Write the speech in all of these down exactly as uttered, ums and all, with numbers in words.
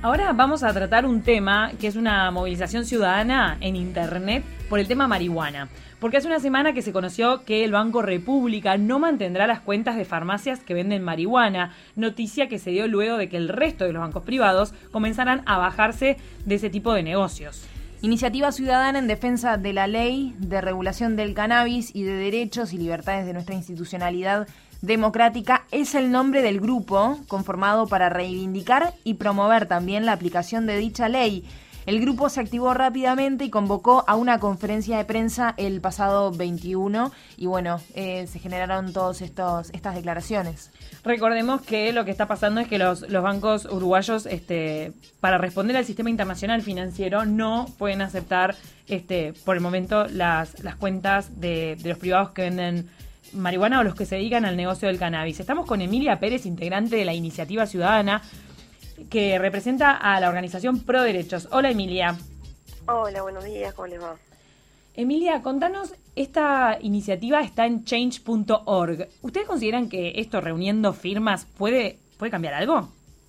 Ahora vamos a tratar un tema que es una movilización ciudadana en Internet por el tema marihuana. Porque hace una semana que se conoció que el Banco República no mantendrá las cuentas de farmacias que venden marihuana, noticia que se dio luego de que el resto de los bancos privados comenzaran a bajarse de ese tipo de negocios. Iniciativa Ciudadana en Defensa de la Ley de Regulación del Cannabis y de Derechos y Libertades de nuestra institucionalidad democrática es el nombre del grupo conformado para reivindicar y promover también la aplicación de dicha ley. El grupo se activó rápidamente y convocó a una conferencia de prensa el pasado veintiuno y bueno, eh, se generaron todas estas declaraciones. Recordemos que lo que está pasando es que los, los bancos uruguayos, este, para responder al sistema internacional financiero, no pueden aceptar este, por el momento las, las cuentas de, de los privados que venden marihuana o los que se dedican al negocio del cannabis. Estamos con Emilia Pérez, integrante de la Iniciativa Ciudadana, que representa a la organización Pro Derechos. Hola, Emilia. Hola, buenos días, ¿cómo les va? Emilia, contanos, esta iniciativa está en change punto org. ¿Ustedes consideran que esto, reuniendo firmas, puede, puede cambiar algo?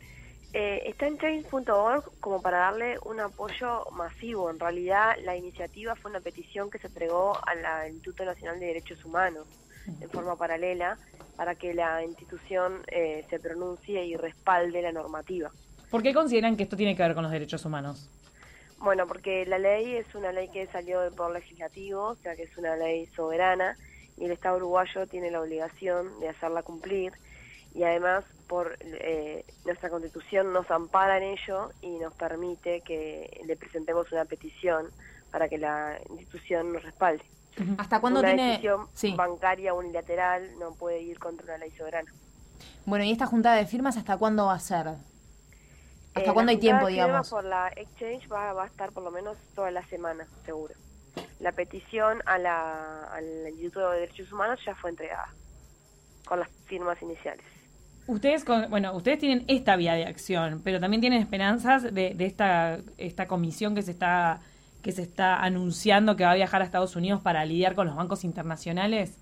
Eh, está en change punto org como para darle un apoyo masivo. En realidad, la iniciativa fue una petición que se entregó al Instituto Nacional de Derechos Humanos en forma paralela para que la institución eh, se pronuncie y respalde la normativa. ¿Por qué consideran que esto tiene que ver con los derechos humanos? Bueno, porque la ley es una ley que salió del Poder Legislativo, o sea que es una ley soberana, y el Estado uruguayo tiene la obligación de hacerla cumplir, y además por eh, nuestra Constitución nos ampara en ello y nos permite que le presentemos una petición para que la institución nos respalde. ¿Hasta cuándo una tiene decisión sí. bancaria unilateral no puede ir contra una ley soberana? Bueno, ¿y esta juntada de firmas hasta cuándo va a ser? ¿Hasta eh, cuándo hay tiempo, digamos? Por la Exchange va, va a estar por lo menos toda la semana, seguro. La petición a la, al Instituto de Derechos Humanos ya fue entregada, con las firmas iniciales. Ustedes, con, bueno, ustedes tienen esta vía de acción, pero también tienen esperanzas de, de esta, esta comisión que se está que se está anunciando que va a viajar a Estados Unidos para lidiar con los bancos internacionales.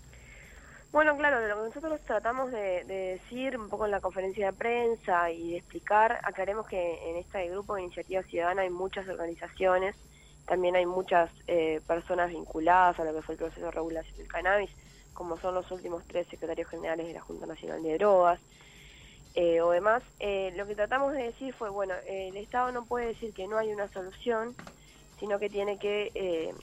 Bueno, claro, de lo que nosotros tratamos de, de decir un poco en la conferencia de prensa y de explicar, aclaremos que en este grupo de Iniciativa Ciudadana hay muchas organizaciones, también hay muchas eh, personas vinculadas a lo que fue el proceso de regulación del cannabis, como son los últimos tres secretarios generales de la Junta Nacional de Drogas, eh, o demás. Eh, lo que tratamos de decir fue, bueno, eh, el Estado no puede decir que no hay una solución, sino que tiene que eh,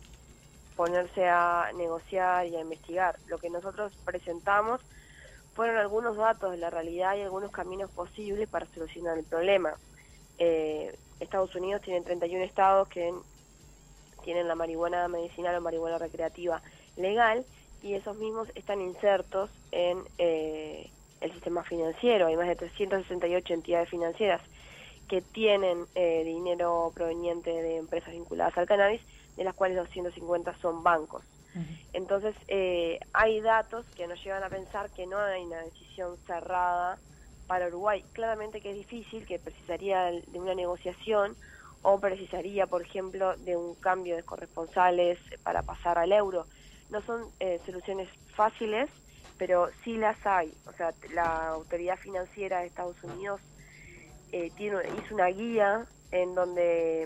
ponerse a negociar y a investigar. Lo que nosotros presentamos fueron algunos datos de la realidad y algunos caminos posibles para solucionar el problema. Eh, Estados Unidos tiene treinta y un estados que tienen la marihuana medicinal o marihuana recreativa legal, y esos mismos están insertos en eh, el sistema financiero. Hay más de trescientas sesenta y ocho entidades financieras que tienen eh, dinero proveniente de empresas vinculadas al cannabis, de las cuales doscientos cincuenta son bancos. Uh-huh. Entonces, eh, hay datos que nos llevan a pensar que no hay una decisión cerrada para Uruguay. Claramente que es difícil, que precisaría de una negociación o precisaría, por ejemplo, de un cambio de corresponsales para pasar al euro. No son eh, soluciones fáciles, pero sí las hay. O sea, la autoridad financiera de Estados Unidos Eh, tiene, hizo una guía en donde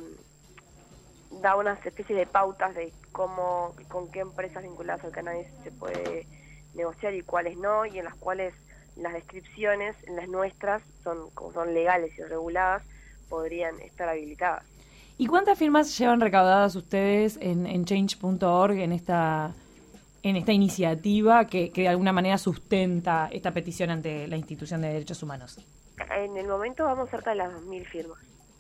da unas especies de pautas de cómo, con qué empresas vinculadas al cannabis se puede negociar y cuáles no, y en las cuales las descripciones, las nuestras, son como son legales y reguladas, podrían estar habilitadas. ¿Y cuántas firmas llevan recaudadas ustedes en, en change punto org en esta en esta iniciativa que, que de alguna manera sustenta esta petición ante la Institución de Derechos Humanos? En el momento vamos cerca de las dos mil firmas.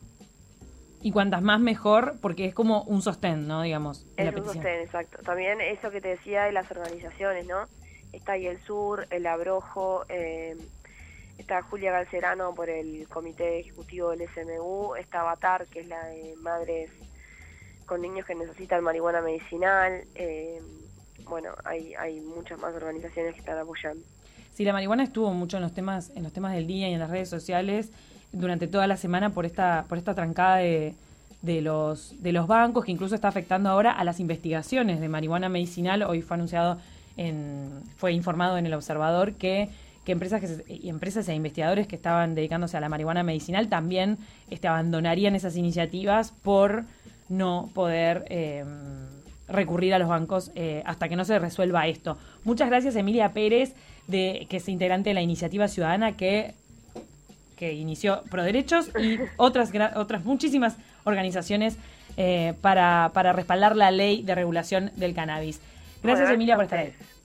Y cuantas más mejor, porque es como un sostén, ¿no? Digamos, es la un petición. Sostén, exacto. También eso que te decía de las organizaciones, ¿no? Está ahí el Sur, el Abrojo, eh, está Julia Galcerano por el Comité Ejecutivo del S M U, está Avatar, que es la de madres con niños que necesitan marihuana medicinal. Eh, bueno, hay, hay muchas más organizaciones que están apoyando. Sí, la marihuana estuvo mucho en los temas en los temas del día y en las redes sociales durante toda la semana por esta por esta trancada de, de los de los bancos, que incluso está afectando ahora a las investigaciones de marihuana medicinal. Hoy fue anunciado en fue informado en El Observador que que empresas que se, y empresas e investigadores que estaban dedicándose a la marihuana medicinal también este, abandonarían esas iniciativas por no poder eh, recurrir a los bancos eh, hasta que no se resuelva esto. Muchas gracias, Emilia Pérez, de que es integrante de la iniciativa ciudadana que que inició Proderechos y otras otras muchísimas organizaciones eh, para, para respaldar la ley de regulación del cannabis. Gracias, bueno, Emilia, por estar ahí.